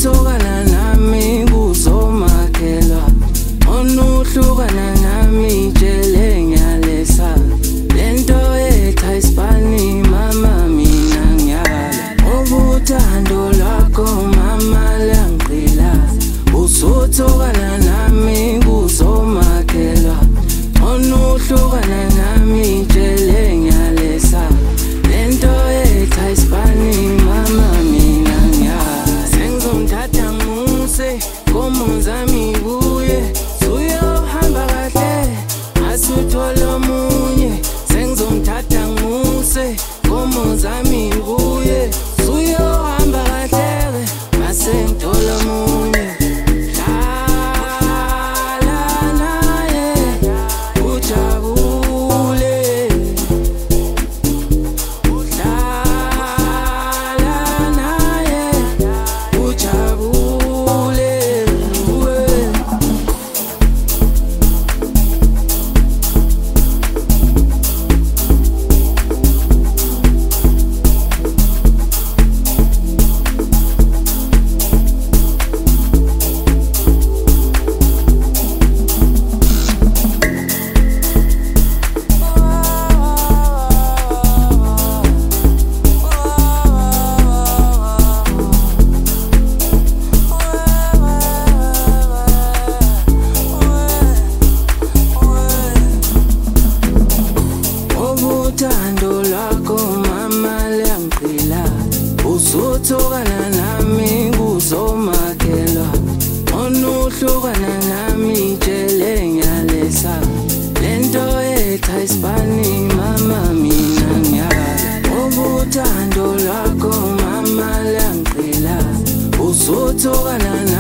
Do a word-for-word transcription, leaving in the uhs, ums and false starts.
usuthokana nami kuzomakhelwa onuhlukana nami tshele ngiyalesa lento etha isipani mama mina ngiyala ubuthando lwakho mama langqila usuthokana nami kuzomakhelwa onuhlukana nami tshele ngiyalesa lento etha isipani mama mina ngiyala sengizomthatha ngimuse komuzami kuye uyohamba kahle asuthola omunye sengizomthatha ngimuse komuzami kuye uyohamba kahle mase ngithola omunye uthando lwakho mama langqila usuthokana nami kuzomakhelwa onuhlukana nami tshele ngiyalesa lento etha isipani mama mina ngiyala ubuthando lwakho mama langqila usuthokana